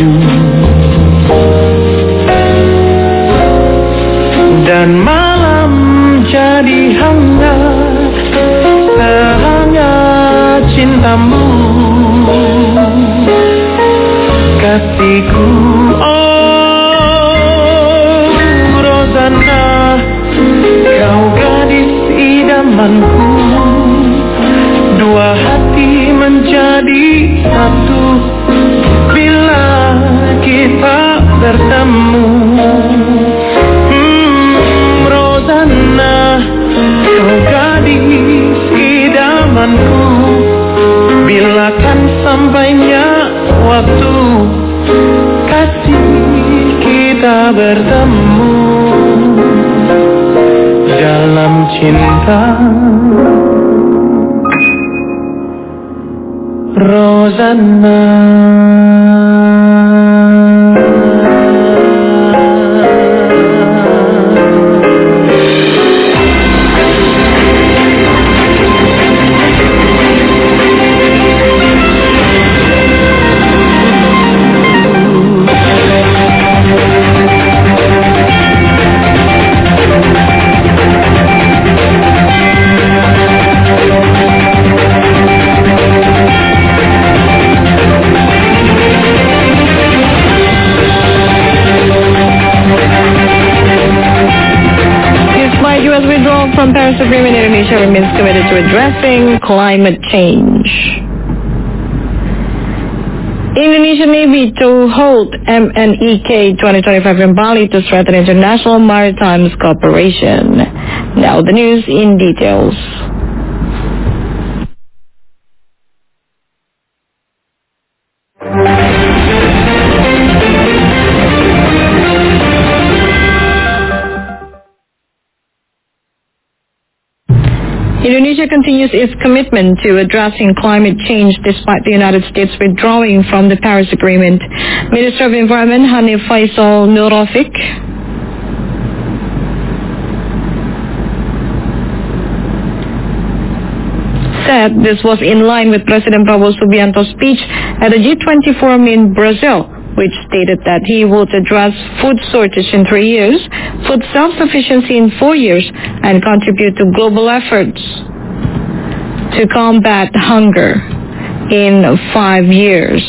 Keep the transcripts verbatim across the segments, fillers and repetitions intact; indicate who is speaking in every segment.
Speaker 1: salju dan malam jadi hangat, sehangat cintamu, kasihku. Oh Rozana, kau gadis idamanku, dua hati menjadi satu bila kita bertemu. hmm, Rozana, kau gadis idamanku, bila kan sampainya waktu kasih kita bertemu dalam cinta. Rozana.
Speaker 2: From Paris Agreement, Indonesia remains committed to addressing climate change. Indonesian Navy to hold M N E K twenty twenty-five in Bali to strengthen international maritime cooperation. Now the news in details. Indonesia continues its commitment to addressing climate change despite the United States withdrawing from the Paris Agreement. Minister of Environment Hanif Faisal Nurrafiq said this was in line with President Prabowo Subianto's speech at the G twenty Forum in Brazil, which stated that he would address food shortage in three years, food self-sufficiency in four years, and contribute to global efforts to combat hunger in five years.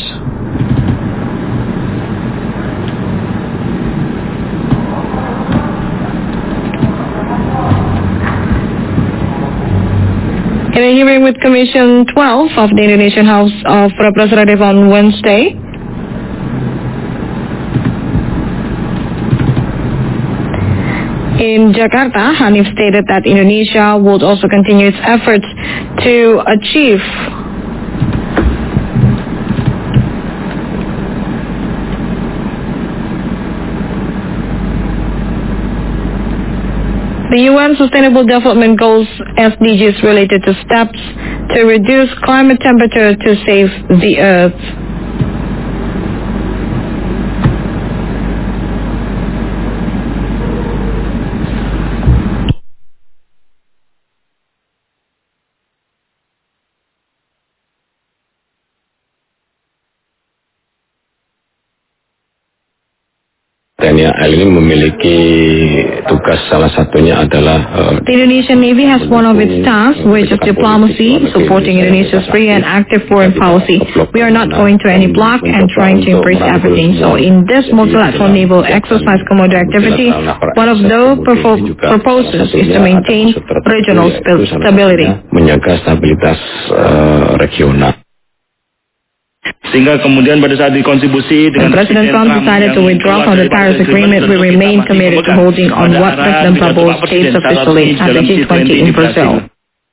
Speaker 2: In a hearing with Commission twelve of the Indonesian House of Representatives on Wednesday, in Jakarta, Hanif stated that Indonesia would also continue its efforts to achieve the U N Sustainable Development Goals S D Gs related to steps to reduce climate temperature to save the Earth.
Speaker 3: T N I A L ini memiliki tugas salah satunya adalah uh,
Speaker 2: The Indonesian Navy has one of its tasks, which is diplomacy, supporting Indonesia's free and active foreign policy. We are not going to any block and trying to embrace everything. So in this multilateral naval exercise Komodo activity, one of the purpo- purposes is to maintain regional stability.
Speaker 3: Menjaga stabilitas uh, regional.
Speaker 4: Sehingga kemudian pada saat dikontribusi dengan
Speaker 2: President Trump decided to withdraw from the Paris Agreement, we remain committed to holding on what President Prabowo states officially at the G twenty in Brazil.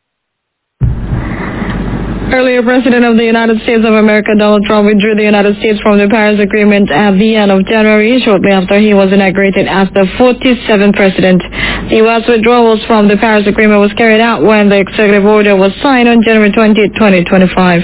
Speaker 2: Earlier, President of the United States of America, Donald Trump, withdrew the United States from the Paris Agreement at the end of January, shortly after he was inaugurated as the forty-seventh president. The U S withdrawals from the Paris Agreement was carried out when the executive order was signed on January twentieth, twenty twenty-five.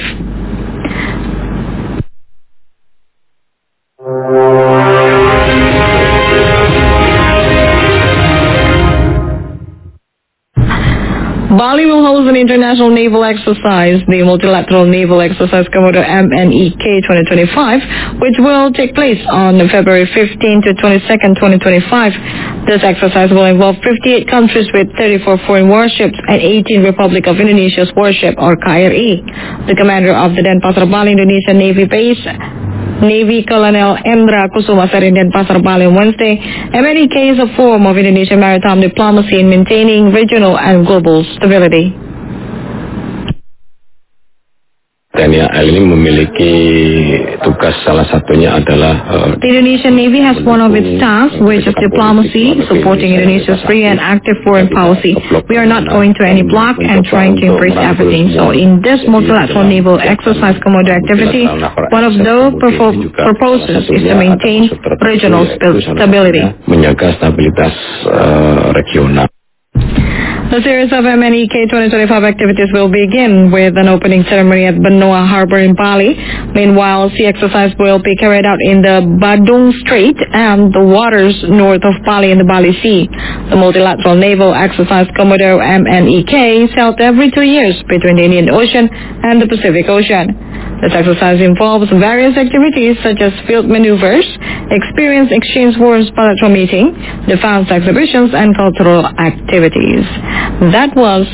Speaker 2: Bali will host an international naval exercise, the Multilateral Naval Exercise Komodo M N E K twenty twenty-five, which will take place on February fifteenth to twenty-second, twenty twenty-five. This exercise will involve fifty-eight countries with thirty-four foreign warships and eighteen Republic of Indonesia's warship, or K R I. The commander of the Denpasar, Bali, Indonesia Navy base, Navy Colonel Endra Kusuma, said in Denpasar, Bali on Wednesday, M N E K is a form of Indonesian maritime diplomacy in maintaining regional and global stability.
Speaker 3: T N I A L ini memiliki tugas, salah satunya adalah uh,
Speaker 2: The Indonesian Navy has one of its tasks, which is diplomacy, supporting Indonesia's free and active foreign policy. We are not going to any block and trying to embrace everything. So in this multilateral naval exercise Komodo activity, one of the purposes is to maintain regional stability.
Speaker 3: Menjaga stabilitas uh, regional.
Speaker 2: The series of M N E K twenty twenty-five activities will begin with an opening ceremony at Benoa Harbor in Bali. Meanwhile, sea exercise will be carried out in the Badung Strait and the waters north of Bali in the Bali Sea. The multilateral naval exercise Komodo M N E K is held every two years between the Indian Ocean and the Pacific Ocean. This exercise involves various activities such as field maneuvers, experience exchange force bilateral meeting, defense exhibitions, and cultural activities. That was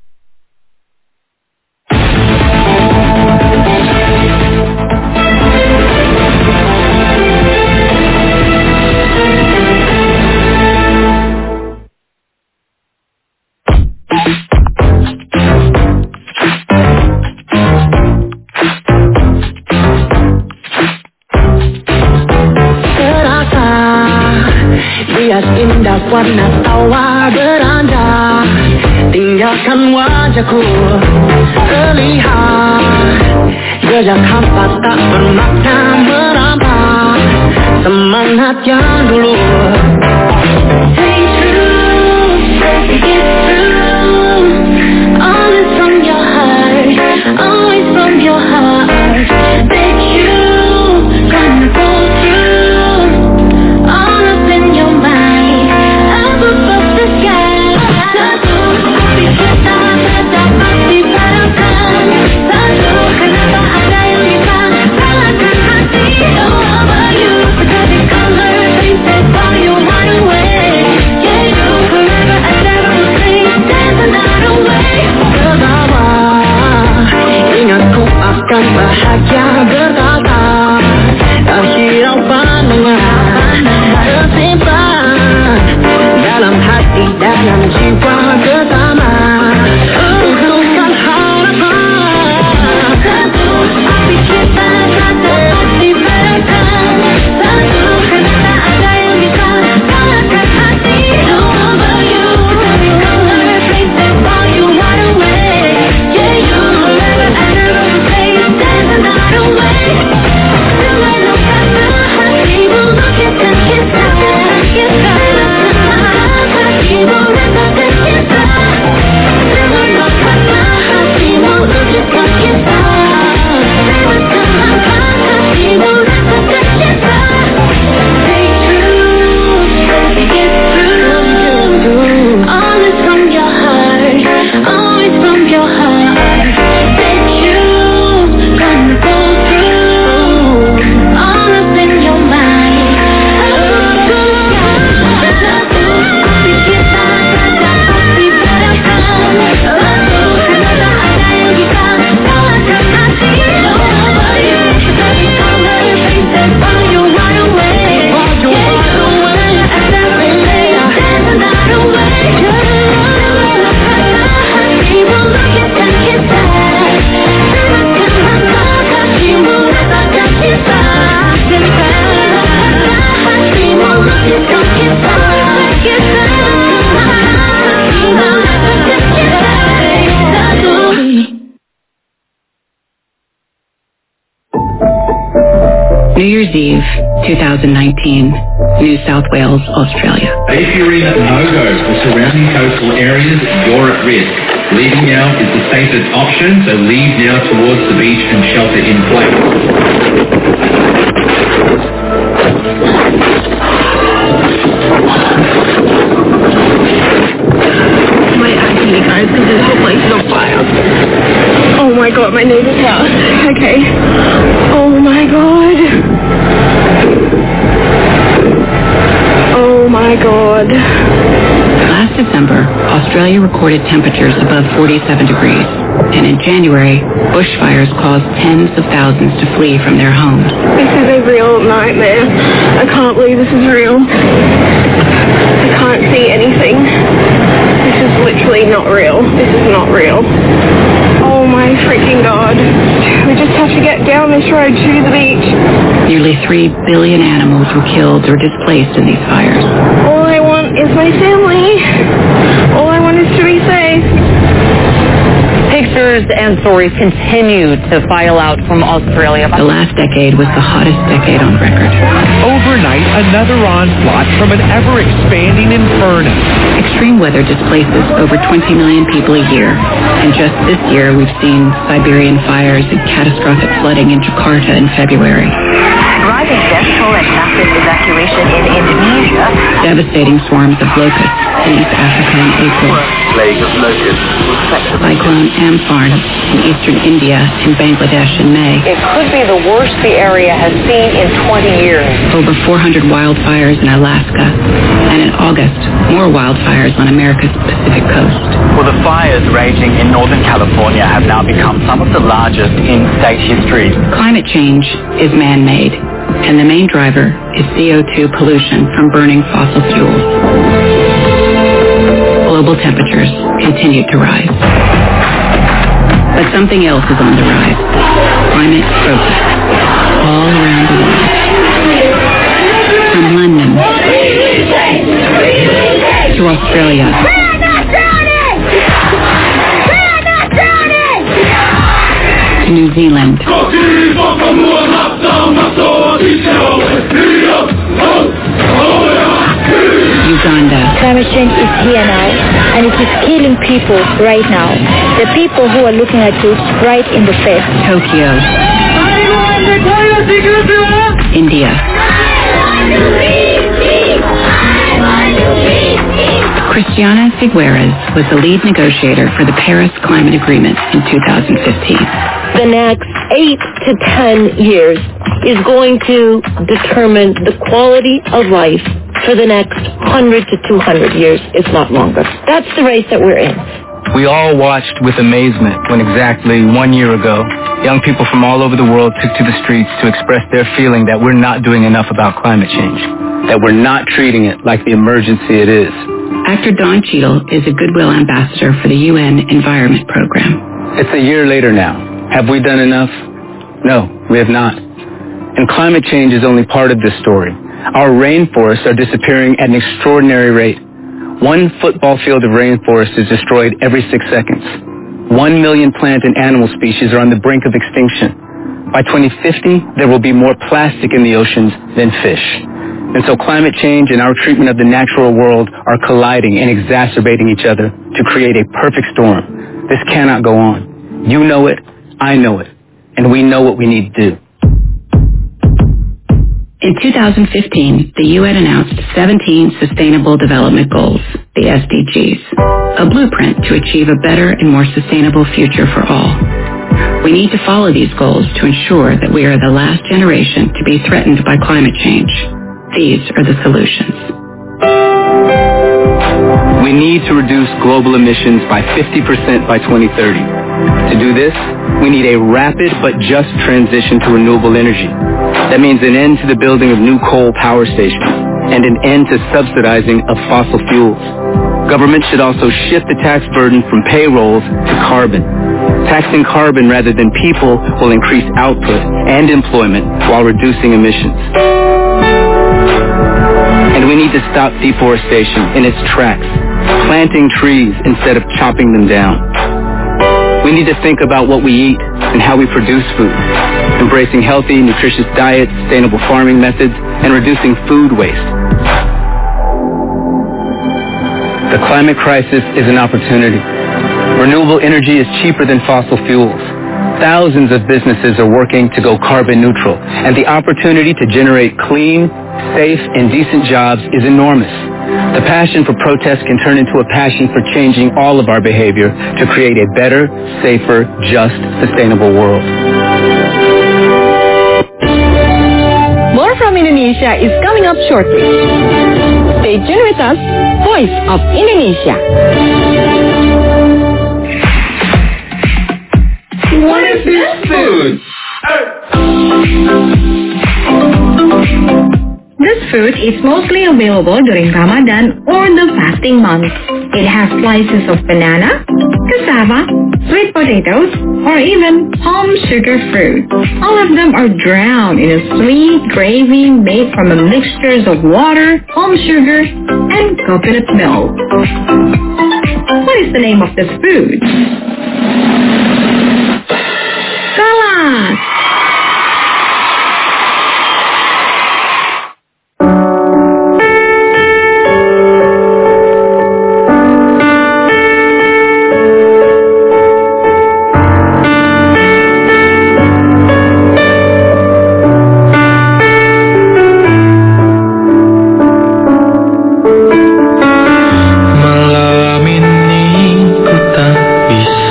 Speaker 1: indah warna tawa beranda, tinggalkan wajahku terlihat jejak hampa tak bermakna merampas semangat yang dulu. Stay true, stay true, always from your heart, always from your heart. That you gonna go through all up in your mind, up above the sky. Satu api kita tak pasti berakan. Satu kenapa ada yang bisa kalahkan hati. Don't over you, forget the color, faces while you run away. Yeah, you forever and ever will stay, there's another way. Tertawa, ingat ku akan bahagia berkata, tak hiraukan dengan tersimpan dalam hati, dalam jiwa bersama. Untukkan harapan. Satu api kita tak pasti berakan. Satu kenapa ada yang bisa kalahkan hati. Don't over you, every color, faces while you run away. Yeah, you forever and ever will stay, there's another way. Melupakan hatimu, lukiskan kita, kita. Hatimu rasakan kita. Melupakan hatimu, lukiskan kita. Melupakan hatimu, rasakan kita. Stay true, stay true, always from your heart, always from your heart. That you gonna go through all up in your mind. Satu api kita tak pasti berakan. Satu kenapa ada yang bisa kalahkan hati. Don't over you, every color, faces while you run away. Yeah, you forever and ever stay, there's another way. Melupakan hatimu, lukiskan kita. Melupakan hatimu, rasakan kita. Melupakan hatimu, lukiskan kita. Kita. Hatimu, rasakan kita. Satu.
Speaker 5: New Year's Eve, twenty nineteen, New South Wales, Australia.
Speaker 6: If you're in no-go or surrounding coastal areas, you're at risk. Leaving now is the safest option, so leave now towards the beach and shelter in place.
Speaker 5: My actually guys,
Speaker 7: my neighbor's house. Okay. Oh my god. Oh my god.
Speaker 5: Last December, Australia recorded temperatures above forty-seven degrees, and in January, bushfires caused tens of thousands to flee from their homes.
Speaker 7: This is a real nightmare. I can't believe this is real. I can't see anything. This is literally not real. This is not real. Oh my freaking god. We just have to get down this road to the beach.
Speaker 5: Nearly three billion animals were killed or displaced in these fires.
Speaker 7: All I want is my family. All I want is to be safe.
Speaker 8: Pictures and stories continue to file out from Australia.
Speaker 5: The last decade was the hottest decade on record.
Speaker 9: Overnight, another onslaught from an ever-expanding inferno.
Speaker 5: Extreme weather displaces over twenty million people a year, and just this year we've seen Siberian fires and catastrophic flooding in Jakarta in February.
Speaker 10: Rising death toll and massive evacuation in Indonesia.
Speaker 5: Devastating swarms of locusts in East Africa in April.
Speaker 10: Plague of locusts.
Speaker 5: Cyclone Amphan in eastern India and Bangladesh in May.
Speaker 8: It could be the worst the area has seen in twenty years.
Speaker 5: Over four hundred wildfires in Alaska. And in August, more wildfires on America's Pacific coast.
Speaker 11: Well, the fires raging in Northern California have now become some of the largest in state history.
Speaker 5: Climate change is man-made, and the main driver is C O two pollution from burning fossil fuels. Global temperatures continue to rise. But something else is on the rise. Climate protests all around the world. From London to Australia.
Speaker 1: We're not drowning! We're not drowning!
Speaker 5: To New Zealand. Uganda.
Speaker 12: Climate change is here now, and it is killing people right now. The people who are looking at you right in the face.
Speaker 5: Tokyo. India. Christiana Figueres was the lead negotiator for the Paris Climate Agreement in two thousand fifteen.
Speaker 13: The next eight to ten years is going to determine the quality of life for the next one hundred to two hundred years, if not longer. That's the race that we're in.
Speaker 14: We all watched with amazement when exactly one year ago, young people from all over the world took to the streets to express their feeling that we're not doing enough about climate change, that we're not treating it like the emergency it is.
Speaker 5: Actor Don Cheadle is a Goodwill Ambassador for the U N Environment Program.
Speaker 14: It's a year later now. Have we done enough? No, we have not. And climate change is only part of this story. Our rainforests are disappearing at an extraordinary rate. One football field of rainforest is destroyed every six seconds. One million plant and animal species are on the brink of extinction. By twenty fifty, there will be more plastic in the oceans than fish. And so climate change and our treatment of the natural world are colliding and exacerbating each other to create a perfect storm. This cannot go on. You know it, I know it, and we know what we need to do.
Speaker 5: In two thousand fifteen, the U N announced seventeen Sustainable Development Goals, the S D Gs, a blueprint to achieve a better and more sustainable future for all. We need to follow these goals to ensure that we are the last generation to be threatened by climate change. These are the solutions.
Speaker 14: We need to reduce global emissions by fifty percent by twenty thirty. To do this, we need a rapid but just transition to renewable energy. That means an end to the building of new coal power stations and an end to subsidizing of fossil fuels. Government should also shift the tax burden from payrolls to carbon. Taxing carbon rather than people will increase output and employment while reducing emissions. And we need to stop deforestation in its tracks, planting trees instead of chopping them down. We need to think about what we eat and how we produce food, embracing healthy, nutritious diets, sustainable farming methods, and reducing food waste. The climate crisis is an opportunity. Renewable energy is cheaper than fossil fuels. Thousands of businesses are working to go carbon neutral, and the opportunity to generate clean, safe, and decent jobs is enormous. The passion for protest can turn into a passion for changing all of our behavior to create a better, safer, just, sustainable world.
Speaker 2: More from Indonesia is coming up shortly. Stay tuned with us, Voice of Indonesia.
Speaker 1: What is this food?
Speaker 2: This food is mostly available during Ramadan or the fasting month. It has slices of banana, cassava, sweet potatoes, or even palm sugar fruit. All of them are drowned in a sweet gravy made from a mixture of water, palm sugar, and coconut milk. What is the name of this food? Kalas!
Speaker 1: Malam ini ku tak bisa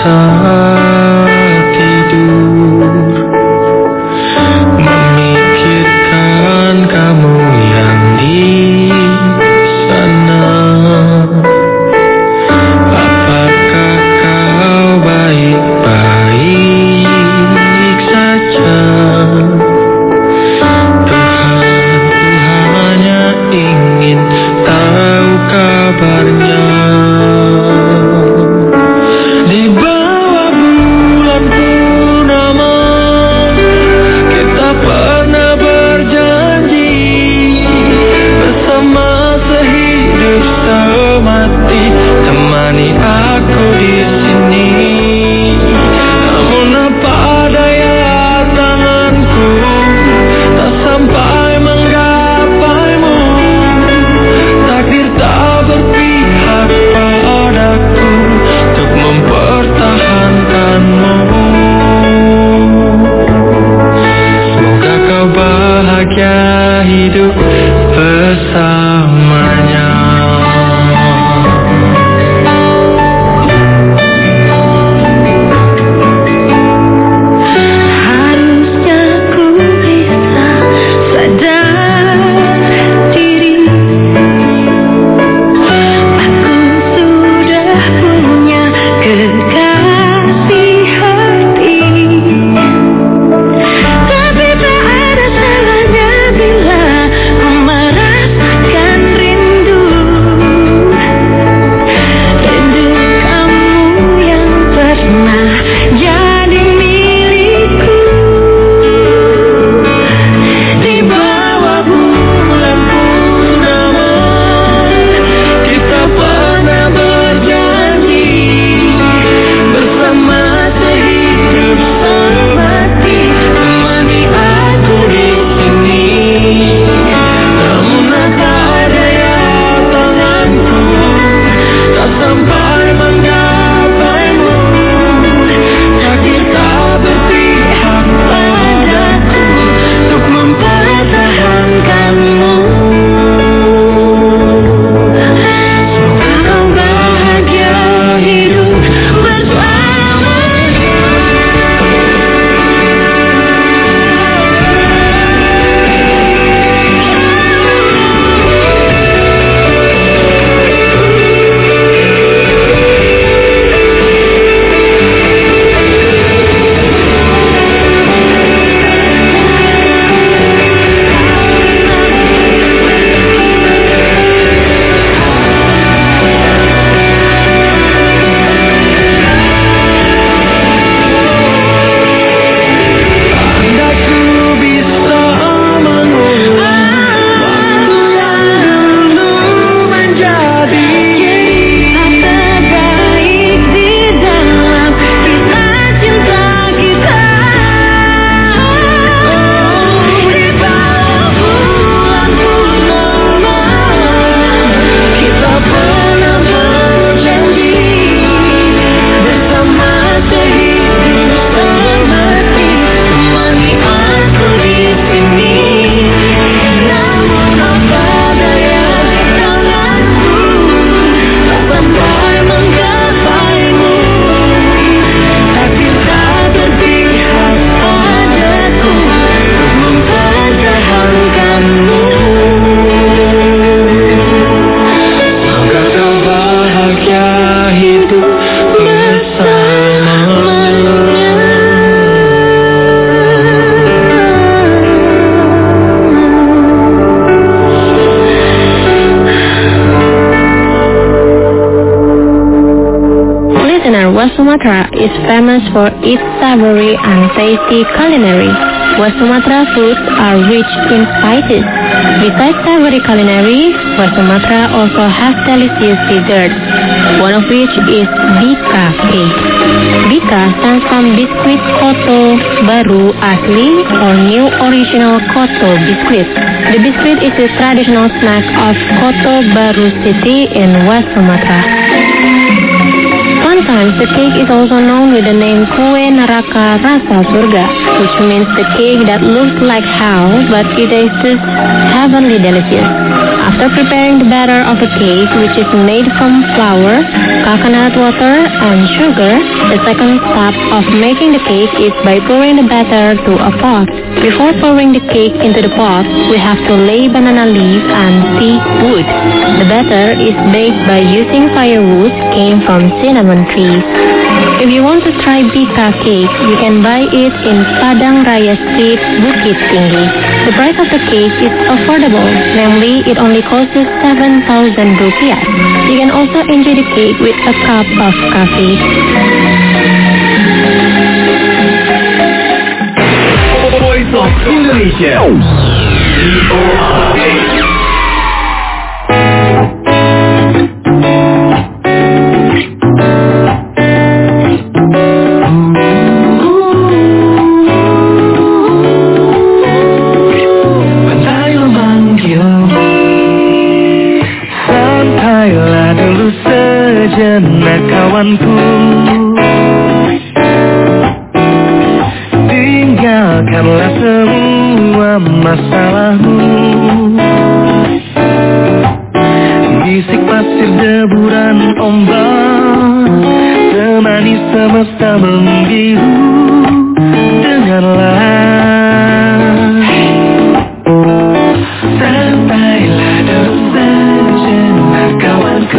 Speaker 15: Sumatra is famous for its savory and tasty culinary. West Sumatra foods are rich in spices. Besides savory culinary, West Sumatra also has delicious desserts, one of which is Bika cake. Bika stands from Biskuit Koto Baru Asli or New Original Koto Biskuit. The biscuit is the traditional snack of Koto Baru City in West Sumatra. Sometimes the cake is also known with the name Kue Neraka Rasa Surga, which means the cake that looks like hell but it tastes heavenly delicious. After preparing the batter of a cake, which is made from flour, coconut water, and sugar, the second step of making the cake is by pouring the batter to a pot. Before pouring the cake into the pot, we have to lay banana leaf and teak wood. The batter is baked by using firewood came from cinnamon trees. If you want to try Bika cake, you can buy it in Padang Raya Street, Bukit Tinggi. The price of the cake is affordable, namely it only costs seven thousand rupiah. You can also enjoy the cake with a cup of coffee.
Speaker 1: Voice of Indonesia.
Speaker 16: Kawanku, tinggalkanlah semua masalahmu. Bisik pasir deburan ombak, temani semesta membiru. Dengarlah, santailah dulu sejenak kawanku.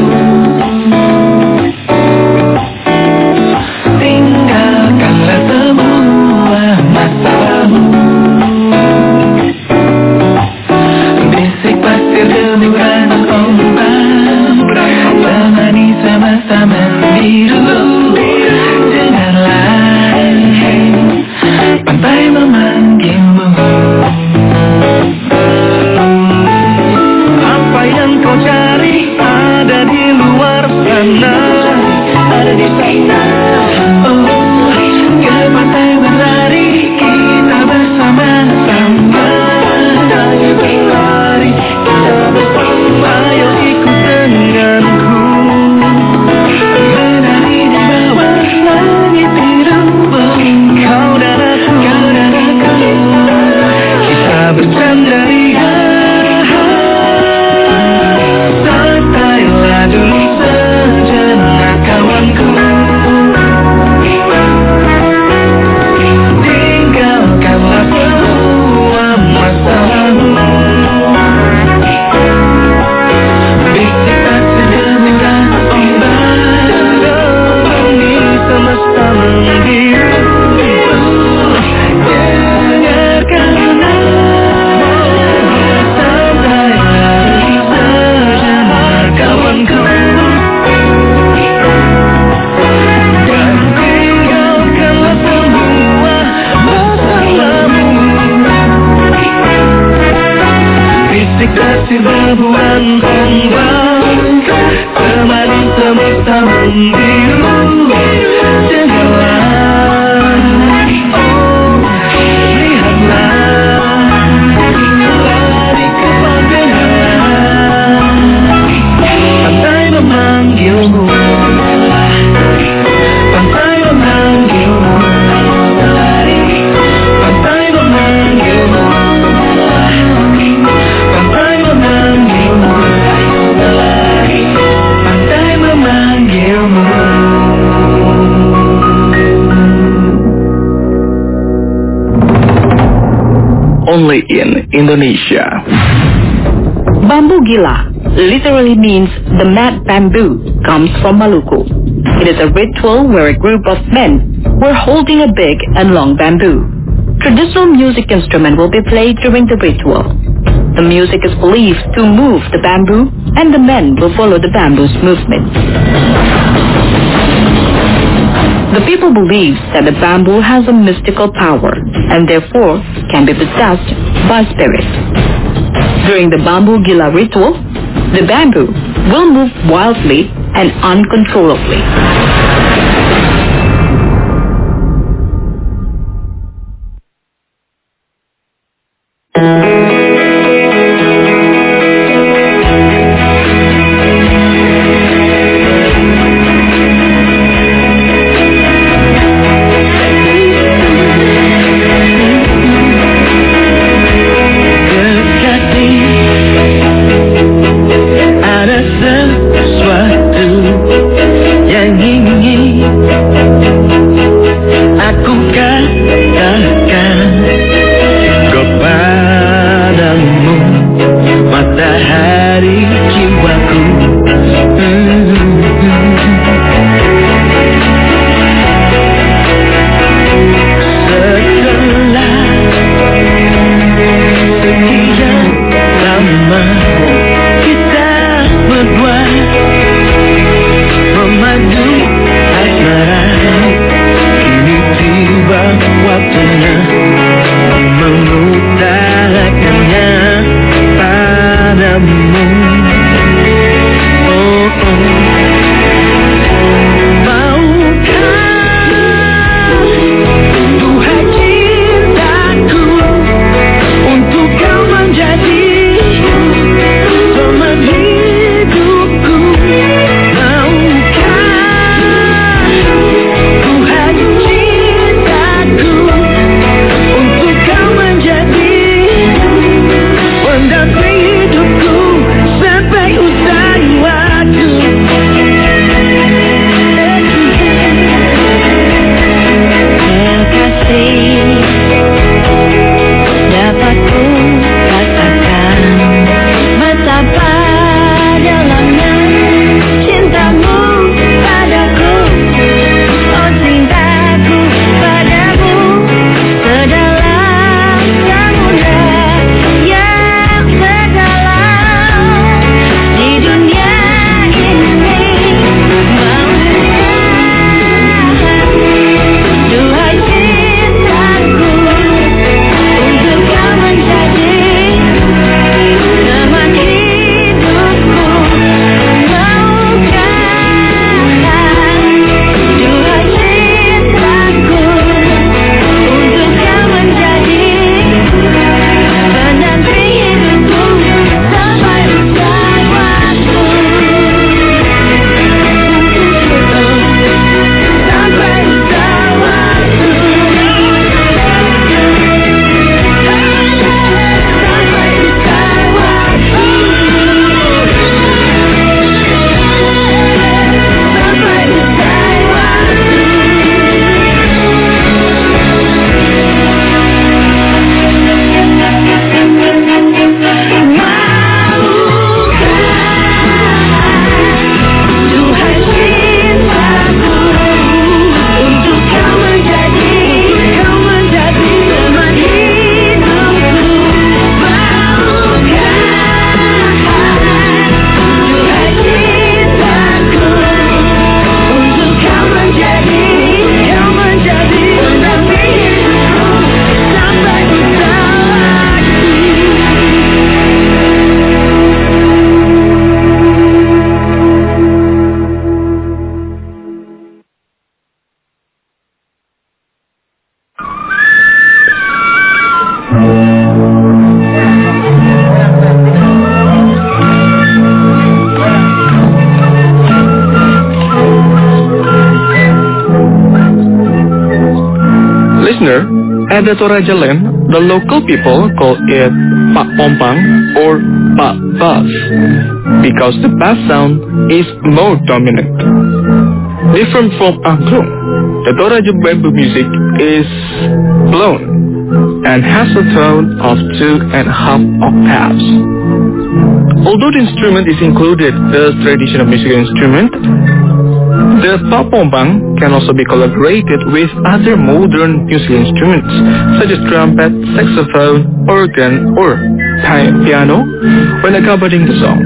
Speaker 17: Only in Indonesia.
Speaker 18: Bambu Gila literally means the mad bamboo, comes from Maluku. It is a ritual where a group of men were holding a big and long bamboo. Traditional music instrument will be played during the ritual. The music is believed to move the bamboo, and the men will follow the bamboo's movement. The people believe that the bamboo has a mystical power and therefore can be possessed by spirits. During the Bambu Gila ritual, the bamboo will move wildly and uncontrollably.
Speaker 17: At the Toraja land, the local people call it Pak Pompang or Pak Bass because the bass sound is more dominant. Different from angklung, the Toraja bamboo music is blown and has a tone of two and a half octaves. Although the instrument is included as traditional musical instrument, the Pak Pompang can also be collaborated with other modern musical instruments such as trumpet, saxophone, organ, or piano when accompanying the song.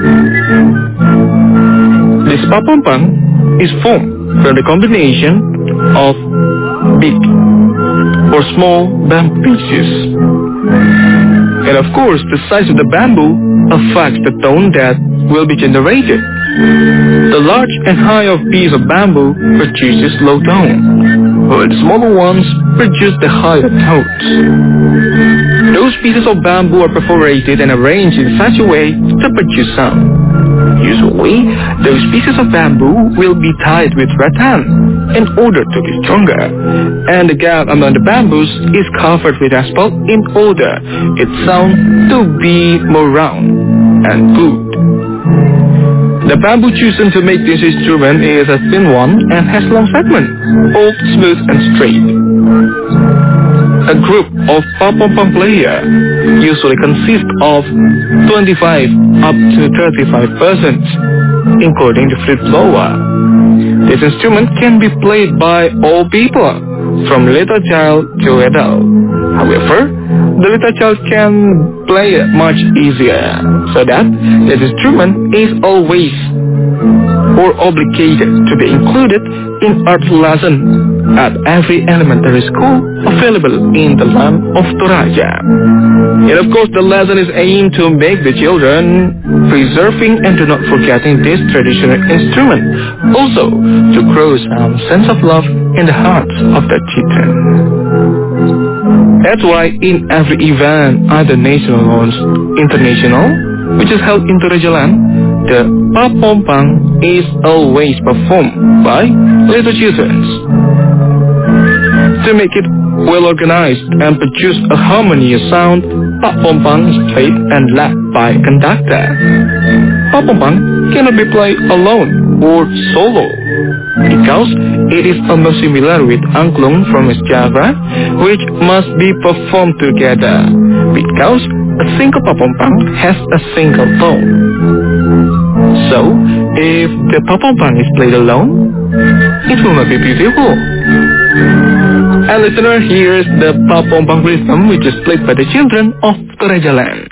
Speaker 17: This Pak Pompang is formed from the combination of big or small bamboo pieces. And of course, the size of the bamboo affects the tone that will be generated. The large and higher piece of bamboo produces low tone, while the smaller ones produce the higher tones. Those pieces of bamboo are perforated and arranged in such a way to produce sound. Usually, those pieces of bamboo will be tied with rattan in order to be stronger, and the gap among the bamboos is covered with asphalt in order its sound to be more round and good. The bamboo chosen to make this instrument is a thin one and has long segments, both smooth and straight. A group of pa-pom-pam players usually consists of twenty-five up to thirty-five persons, including the flute blower. This instrument can be played by all people, from little child to adult. However, the little child can play it much easier, so that this instrument is always or obligated to be included in art lesson at every elementary school available in the land of Toraja. And of course, the lesson is aimed to make the children preserving and do not forgetting this traditional instrument, also to grow some sense of love in the hearts of the children. That's why in every event, either national or international, which is held in Toraja land, the pa-pom-pam is always performed by little children. To make it well organized and produce a harmonious sound, pa-pom-pam is played and led by a conductor. Pa-pom-pam cannot be played alone or solo, because it is almost similar with angklung from West Java, which must be performed together, because a single pa-pom-pam has a single tone. So, if the pa-pom-pam is played alone, it will not be beautiful. And listener, here's the pa-pom-pam rhythm which is played by the children of Toraja land.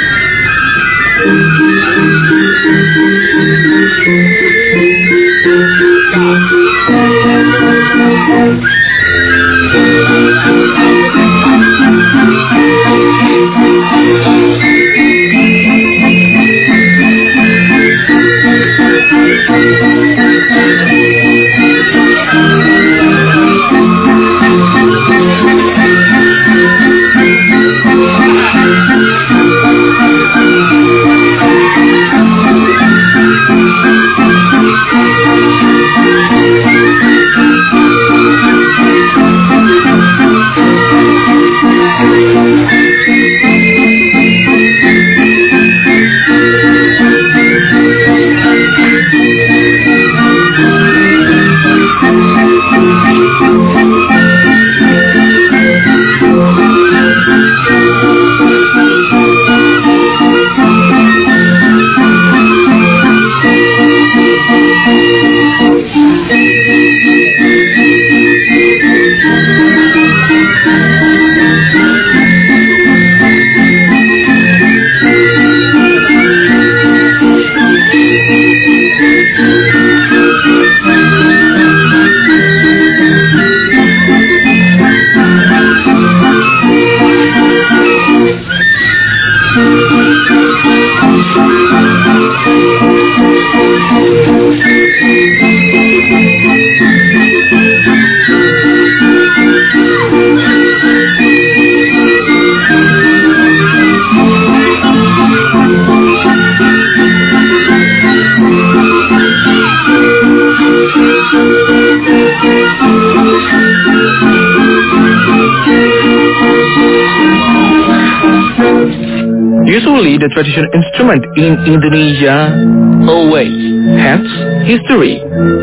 Speaker 17: Usually, the traditional instrument in Indonesia always has history.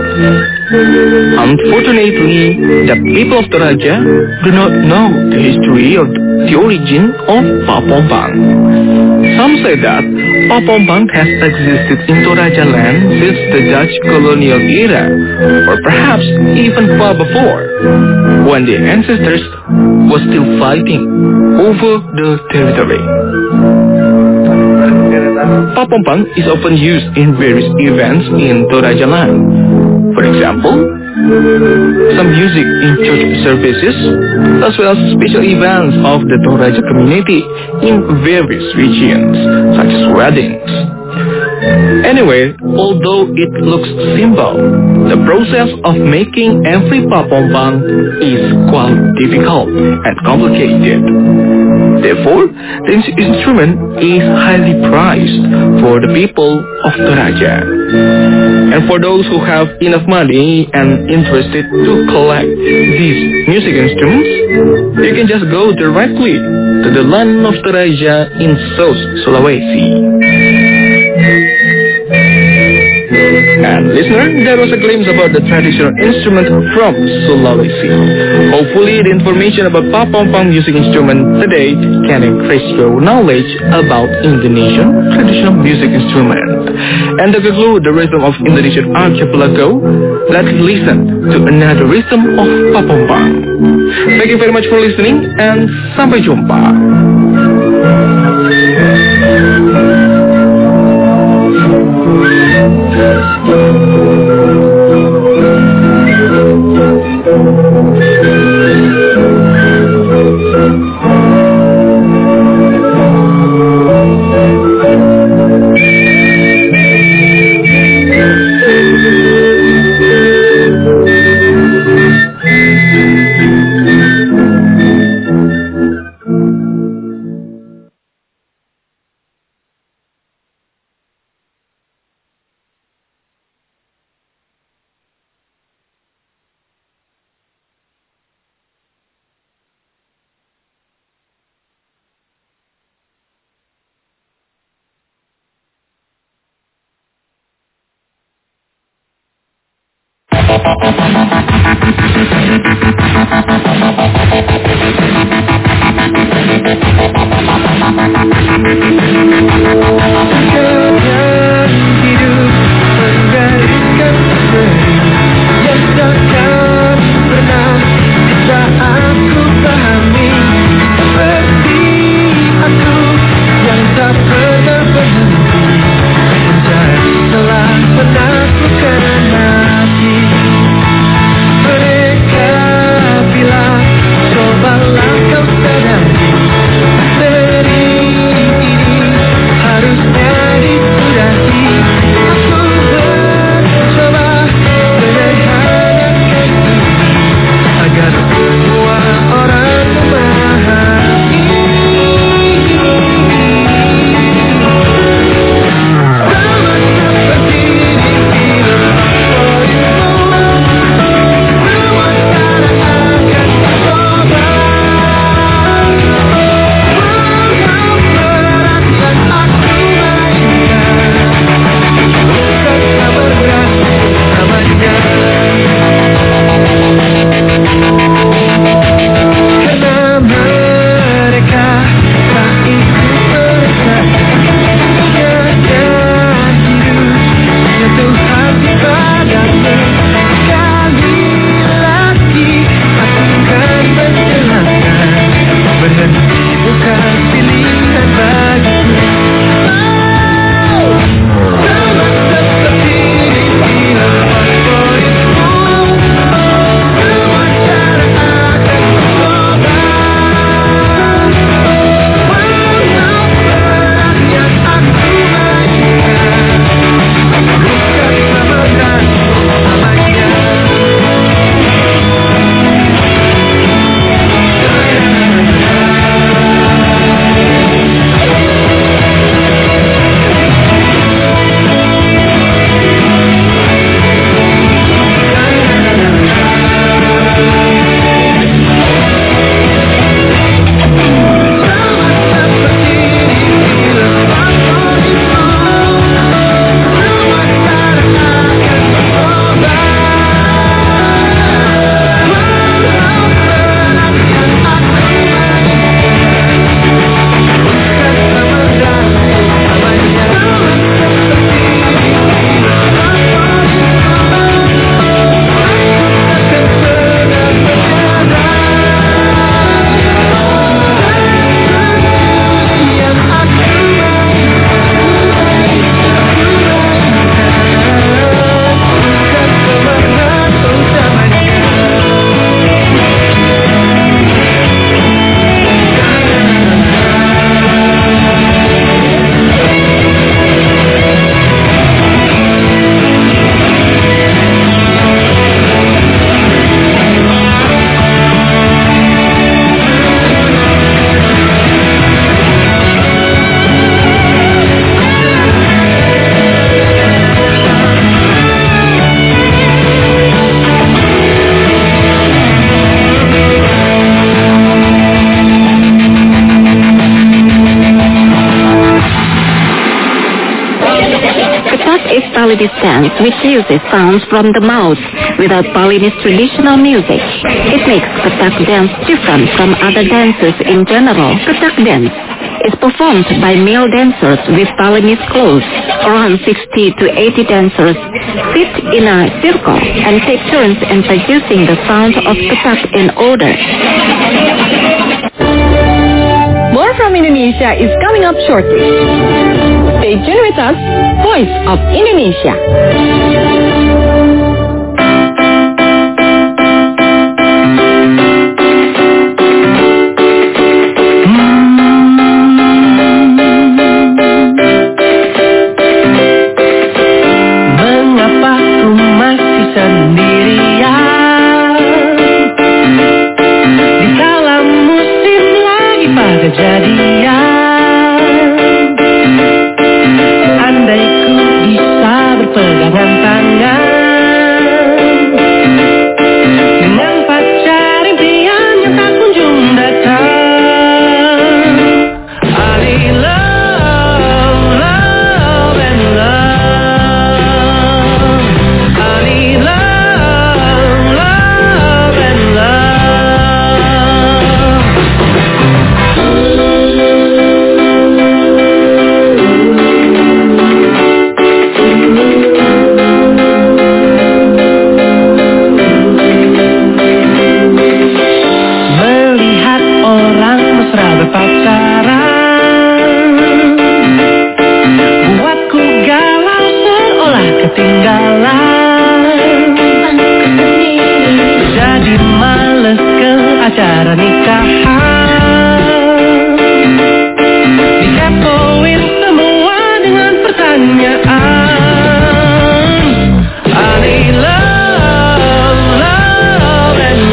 Speaker 17: Unfortunately, the people of Toraja do not know the history of the origin of pa-pom-pam. Some say that pa-pom-pam has existed in Toraja land since the Dutch colonial era, or perhaps even far before, when the ancestors were still fighting over the territory. Pa-pom-pam is often used in various events in Toraja land. For example, some music in church services, as well as special events of the Toraja community in various regions, such as weddings. Anyway, although it looks simple, the process of making every papompang is quite difficult and complicated. Therefore, the instrument is highly prized for the people of Toraja. And for those who have enough money and interested to collect these music instruments, you can just go directly to the land of Toraja in South Sulawesi. And listener, that was a glimpse about the traditional instrument from Sulawesi. Hopefully, the information about papompang music instrument today can increase your knowledge about Indonesian traditional music instrument. And to conclude the rhythm of Indonesian archipelago, let's listen to another rhythm of papompang. Thank you very much for listening, and sampai jumpa.
Speaker 16: Mereka bilang
Speaker 19: Balinese dance which uses sounds from the mouth without Balinese traditional music. It makes Ketak dance different from other dances in general. Ketak dance is performed by male dancers with Balinese clothes. Around sixty to eighty dancers sit in a circle and take turns in producing the sound of Ketak in order.
Speaker 2: More from Indonesia is coming up shortly. Stay tuned with us, Voice of Indonesia.
Speaker 16: Mengapa ku masih sendirian di kala musim lagi pada jadian? Andai ku bisa berpegangan tangan dengan pacar impian yang tak kunjung datang. I need love, love and love. I need love, love and melihat orang mesra berpacaran buatku galau seolah ketinggalan. Jadi males ke acara nikahan, dikepoin semua dengan pertanyaan. I need love, love and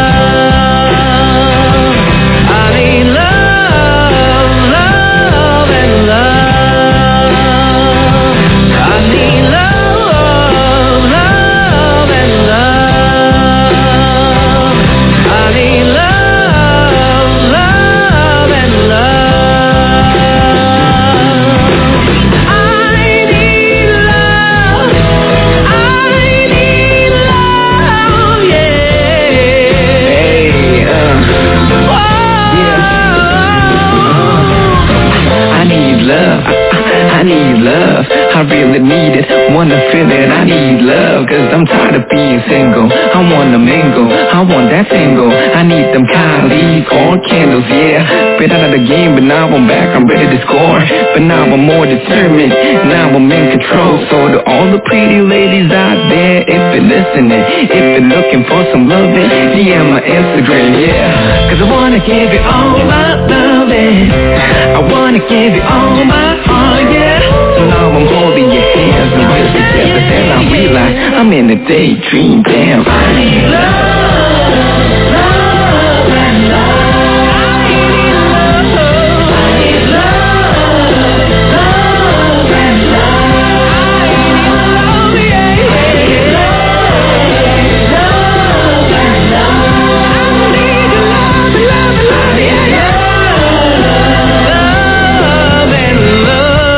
Speaker 16: love. I need love, love and love. I need love, love and love. I need love, love and love. I need love, I need love, yeah.
Speaker 1: Hey, uh, yeah. I need love. I, I, I need love. I really need it. Wanna feel it. I need love. Cause I'm tired of being single. I wanna mingle. I want that single. I need them Kylie or candles, yeah. Been out of the game, but now I'm back. I'm ready to score. But now I'm more determined. Now I'm in control. So to all the pretty ladies out there, if you're listening, if you're looking for some loving, D M my Instagram, yeah. Cause I wanna give you all my loving. I wanna give you all my heart, yeah. So now I'm holding your hands and we're together. Then I realize I'm in a daydream, damn. I need love, love and love. I need love, I need love, love and love. I need love, yeah, yeah. Love and love. I need love, love, love, yeah, yeah. Love and love.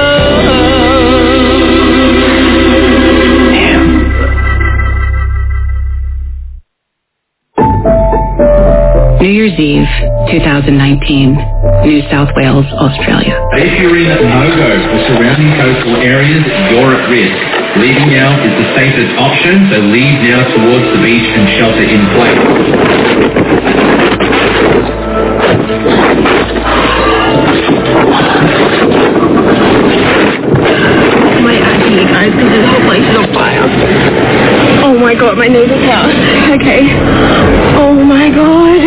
Speaker 5: New Year's Eve, twenty nineteen, New South Wales, Australia.
Speaker 6: If you're in no-go or surrounding coastal areas, you're at risk. Leaving now is the safest option, so leave now towards the beach and shelter in place.
Speaker 7: My auntie, guys, because this whole place is on fire. Oh my god, my neighbor's house. Okay. Oh my god.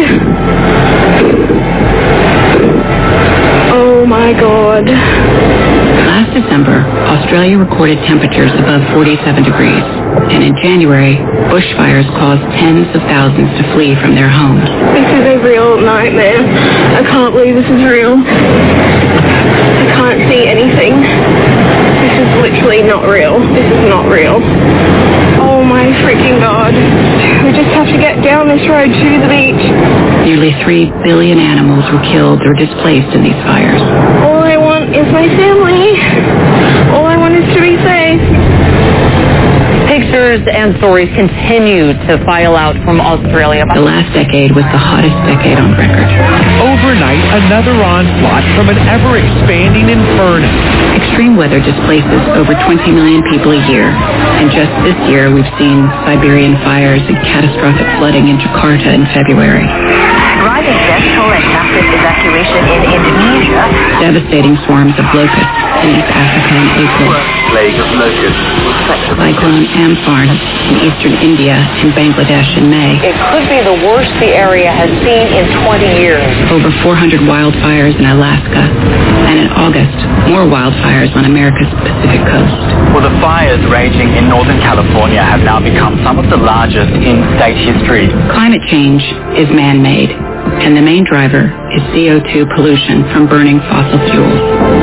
Speaker 7: Oh my god.
Speaker 5: Last December, Australia recorded temperatures above forty-seven degrees, and in January, bushfires caused tens of thousands to flee from their homes.
Speaker 7: This is a real nightmare. I can't believe this is real. I can't see anything. This is literally not real. This is not real. Oh my freaking god. We just have to get down this road to the beach.
Speaker 5: Nearly three billion animals were killed or displaced in these fires.
Speaker 7: All I want is my family. All I want is to be safe.
Speaker 8: Pictures and stories continue to file out from Australia.
Speaker 5: The last decade was the hottest decade on record.
Speaker 9: Overnight, another onslaught from an ever-expanding inferno.
Speaker 5: Extreme weather displaces over twenty million people a year, and just this year we've seen Siberian fires and catastrophic flooding in Jakarta in February.
Speaker 10: Rising death toll and massive evacuation in Indonesia.
Speaker 5: Devastating swarms of locusts in East Africa in April.
Speaker 11: Plague of locusts.
Speaker 5: Cyclone Amphan in eastern India and Bangladesh in May.
Speaker 8: It could be the worst the area has seen in twenty years.
Speaker 5: Over four hundred wildfires in Alaska. And in August, more wildfires on America's Pacific coast.
Speaker 11: Well, the fires raging in Northern California have now become some of the largest in state history.
Speaker 5: Climate change is man-made, and the main driver is C O two pollution from burning fossil fuels.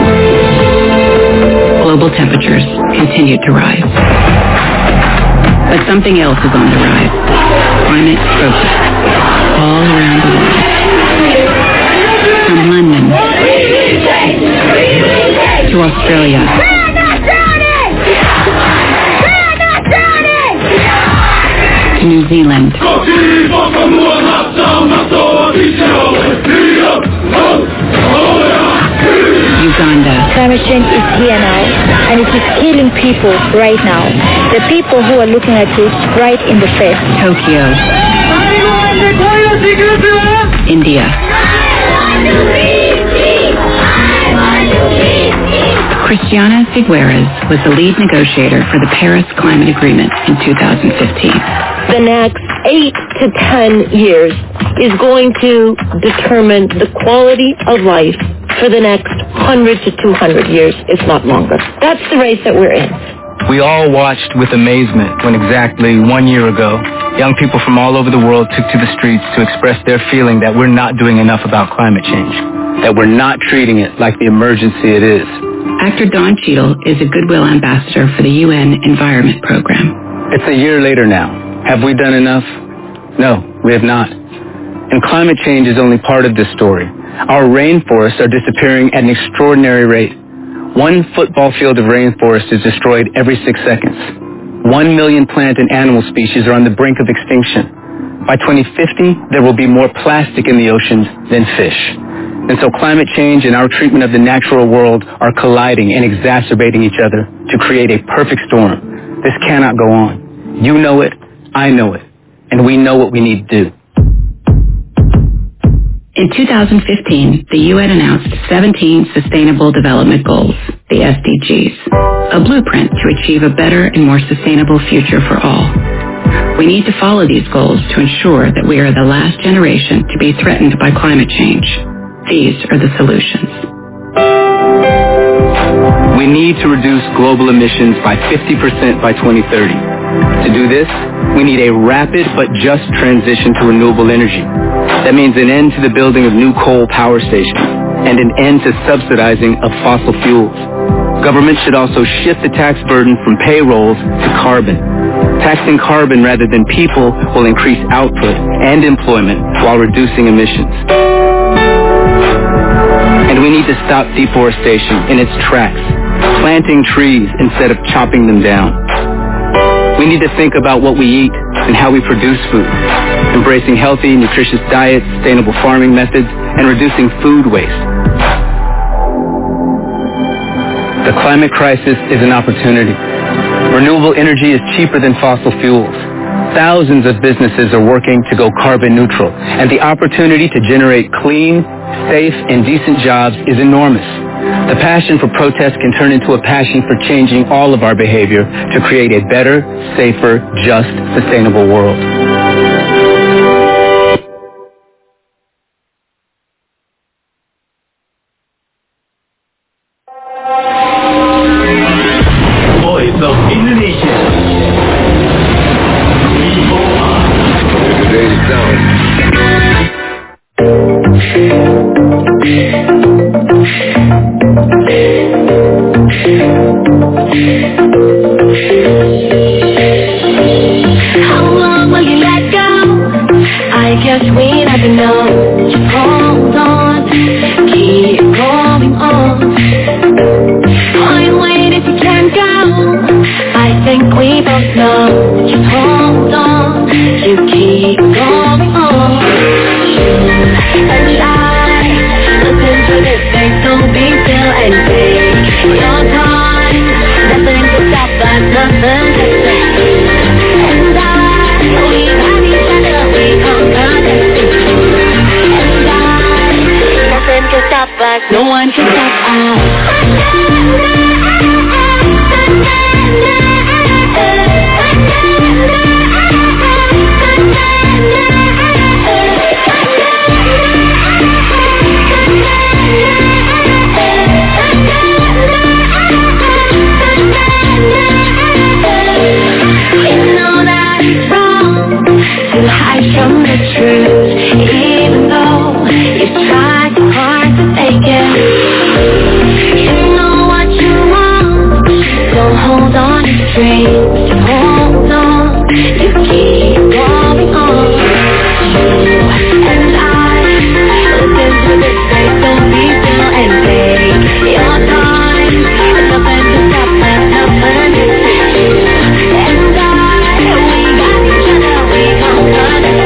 Speaker 5: Global temperatures continue to rise. But something else is on the rise. Climate protests all around the world. From London to Australia to New Zealand. Uganda.
Speaker 12: Climate change is here now, and it is killing people right now. The people who are looking at it right in the face.
Speaker 5: Tokyo. India. Christiana Figueres was the lead negotiator for the Paris Climate Agreement in two thousand fifteen.
Speaker 13: The next eight to ten years is going to determine the quality of life for the next one hundred to two hundred years, if not longer. That's the race that we're in.
Speaker 14: We all watched with amazement when exactly one year ago, young people from all over the world took to the streets to express their feeling that we're not doing enough about climate change, that we're not treating it like the emergency it is.
Speaker 5: Actor Don Cheadle is a Goodwill Ambassador for the U N Environment Program.
Speaker 14: It's a year later now. Have we done enough? No, we have not. And climate change is only part of this story. Our rainforests are disappearing at an extraordinary rate. One football field of rainforest is destroyed every six seconds. One million plant and animal species are on the brink of extinction. By twenty fifty, there will be more plastic in the oceans than fish. And so climate change and our treatment of the natural world are colliding and exacerbating each other to create a perfect storm. This cannot go on. You know it, I know it, and we know what we need to do.
Speaker 5: In two thousand fifteen, the U N announced seventeen Sustainable Development Goals, the S D Gs, a blueprint to achieve a better and more sustainable future for all. We need to follow these goals to ensure that we are the last generation to be threatened by climate change. These are the solutions.
Speaker 14: We need to reduce global emissions by fifty percent by twenty thirty. To do this, we need a rapid but just transition to renewable energy. That means an end to the building of new coal power stations and an end to subsidizing of fossil fuels. Government should also shift the tax burden from payrolls to carbon. Taxing carbon rather than people will increase output and employment while reducing emissions. And we need to stop deforestation in its tracks, planting trees instead of chopping them down. We need to think about what we eat and how we produce food, embracing healthy, nutritious diets, sustainable farming methods, and reducing food waste. The climate crisis is an opportunity. Renewable energy is cheaper than fossil fuels. Thousands of businesses are working to go carbon neutral, and the opportunity to generate clean, safe, and decent jobs is enormous. The passion for protest can turn into a passion for changing all of our behavior to create a better, safer, just, sustainable world.
Speaker 1: Voice of Indonesia. Today's sound.
Speaker 16: How long will you let go? I guess we never know. Just hold on, keep going on. Find weight if you can't go. I think we both know back. No one can stop us. Hide from the truth, even though you tried so hard to fake it. You know what you want, don't hold on to dreams. You hold on, you keep going on. You and I, look into the space, don't be still and take your time. Nothing to stop us, nothing to fix you. And I, we got each other, we gon' run it.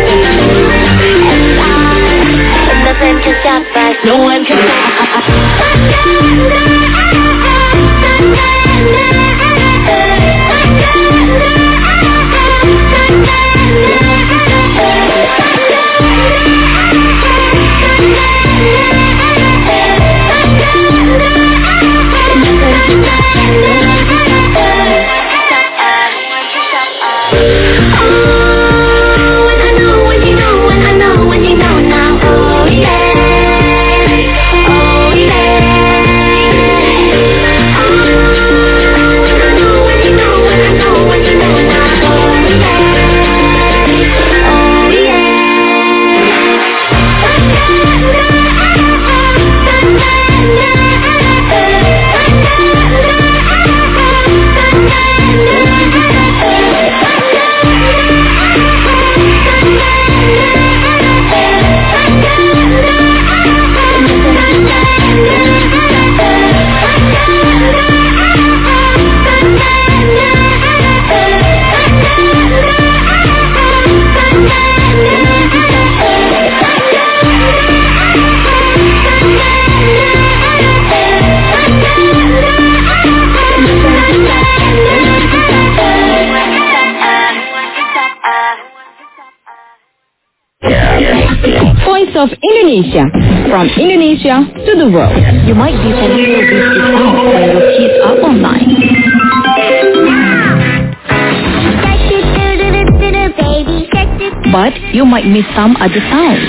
Speaker 16: Nothing can stop us, no one can stop us.
Speaker 2: Voice of Indonesia, from Indonesia to the world.
Speaker 12: You might be familiar with this sound when your kids are online.
Speaker 18: But you might miss some other sounds.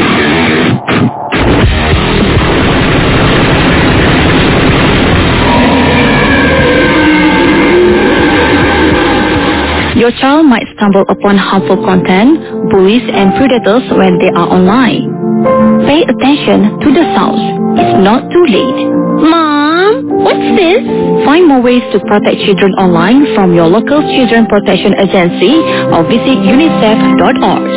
Speaker 18: Your child might stumble upon harmful content, bullies, and predators when they are online. Pay attention to the sounds. It's not too late.
Speaker 12: Mom, what's this?
Speaker 18: Find more ways to protect children online from your local children protection agency or visit unicef dot org.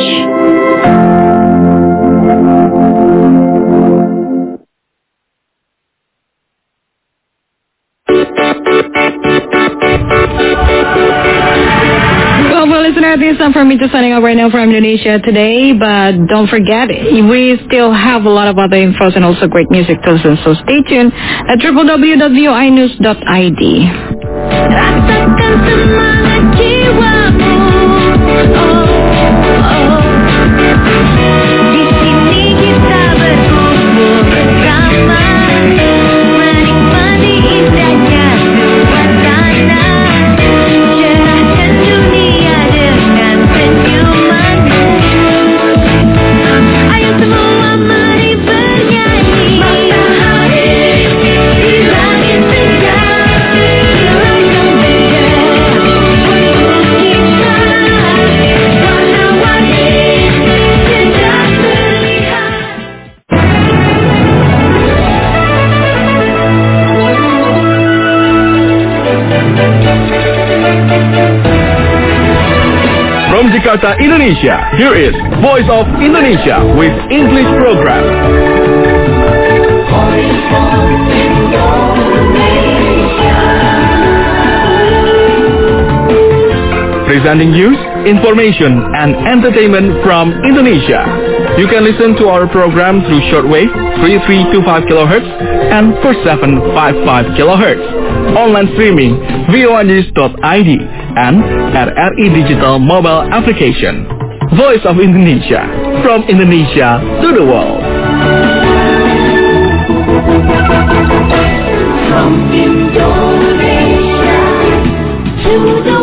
Speaker 2: This is time for me to signing up right now from Indonesia today, but don't forget, we still have a lot of other infos and also great music to listen, so stay tuned at w w w dot voi news dot i d.
Speaker 16: Rasakan semangat jiwamu, oh, oh. Di sini kita berkumpul bersama, menikmati indahnya suasana, cerahkan dunia dengan senyumanmu. Ayo semua mari bernyanyi, matahari di langit senja, gelapkan bendera untuk kita, warna-warni sedang terlihat.
Speaker 9: From Jakarta, Indonesia, here is Voice of Indonesia with English program. Presenting news, information, and entertainment from Indonesia. You can listen to our program through shortwave three three two five kilohertz and four seven five five kilohertz. Online streaming voi news dot i d and at R I Digital mobile application. Voice of Indonesia, from Indonesia to the world.
Speaker 16: Indonesia to the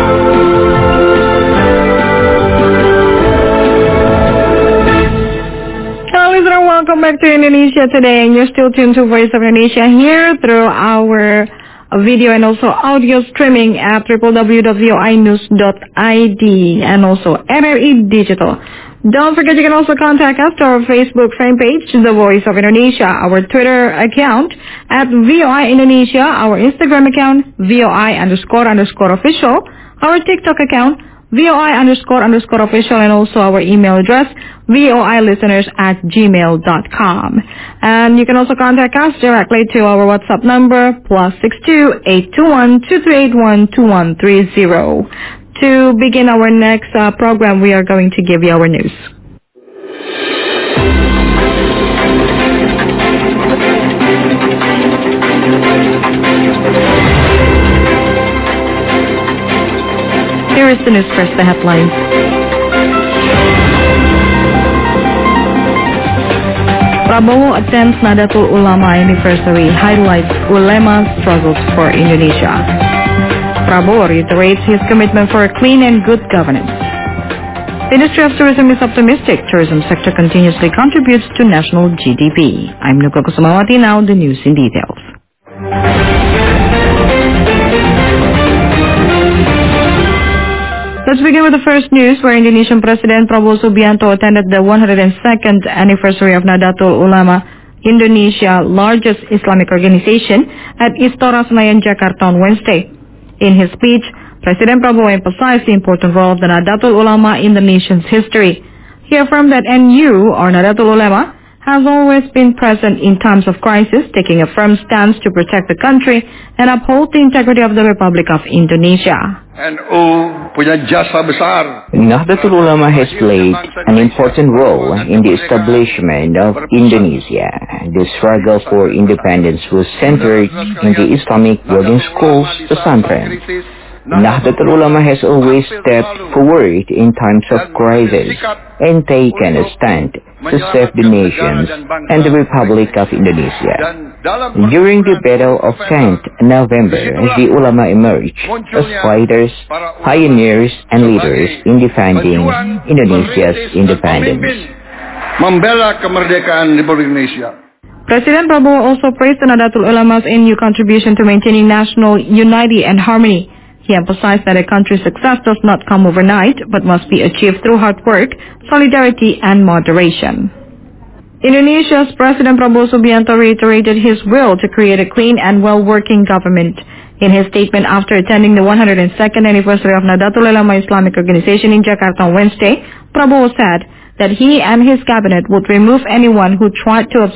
Speaker 2: Welcome back to Indonesia Today, and you're still tuned to Voice of Indonesia here through our video and also audio streaming at w w w dot v o i news dot i d and also N R E Digital. Don't forget you can also contact us to our Facebook fan page, The Voice of Indonesia, our Twitter account at V O I Indonesia, our Instagram account, V O I underscore underscore official, our TikTok account, V O I underscore underscore official, and also our email address, voilisteners at gmail dot com. And you can also contact us directly to our WhatsApp number, plus six two eight two one two three eight one two one three zero. To begin our next uh, program, we are going to give you our news. Here is the news first, the headlines. Prabowo attends Nahdlatul Ulama anniversary, highlights ulama struggles for Indonesia. Prabowo reiterates his commitment for a clean and good governance. The industry of tourism is optimistic. Tourism sector continuously contributes to national G D P. I'm Nuka Kusumawati, now the news in details. Let's begin with the first news, where Indonesian President Prabowo Subianto attended the one hundred second anniversary of Nahdlatul Ulama, Indonesia largest Islamic organization, at Istora Senayan, Jakarta on Wednesday. In his speech, President Prabowo emphasized the important role of the Nahdlatul Ulama in the nation's history. He affirmed that N U, or Nahdlatul Ulama, has always been present in times of crisis, taking a firm stance to protect the country and uphold the integrity of the Republic of Indonesia.
Speaker 20: N U punya jasa besar.
Speaker 21: Nahdlatul Ulama has played an important role in the establishment of Indonesia. The struggle for independence was centered in the Islamic boarding schools, the pesantren. Nahdlatul Ulama has always stepped forward in times of crisis and taken a stand to save the nations and the Republic of Indonesia. During the Battle of tenth November, the ulama emerged as fighters, pioneers, and leaders in defending Indonesia's independence.
Speaker 20: Membela kemerdekaan Republik Indonesia.
Speaker 2: President Prabowo also praised the Nahdlatul Ulama's N U contribution to maintaining national unity and harmony. He emphasized that a country's success does not come overnight, but must be achieved through hard work, solidarity, and moderation. Indonesia's President Prabowo Subianto reiterated his will to create a clean and well-working government. In his statement after attending the one hundred second anniversary of Nahdlatul Ulama Islamic Organization in Jakarta on Wednesday, Prabowo said that he and his cabinet would remove anyone who tried to